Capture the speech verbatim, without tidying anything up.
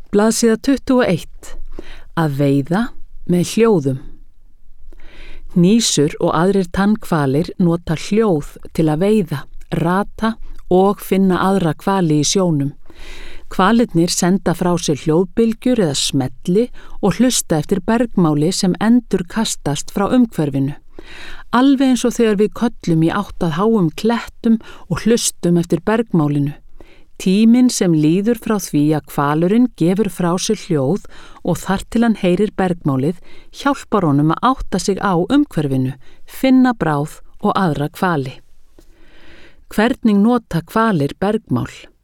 Blaðsíða tuttugu og eitt. Að veiða með hljóðum. Hnísur og aðrir tannhvalir nota hljóð til að veiða, rata og finna aðra hvali í sjónum. Hvalirnir senda frá sér hljóðbylgjur eða smelli og hlusta eftir bergmáli sem endur kastast frá umhverfinu. Alveg eins og þegar við köllum í átt að háum klettum og hlustum eftir bergmálinu. Tíminn sem líður frá því að hvalurinn gefur frá sér hljóð og þar til hann heyrir bergmálið hjálpar honum að átta sig á umhverfinu, finna bráð og aðra hvali. Hvernig nota hvalir bergmál?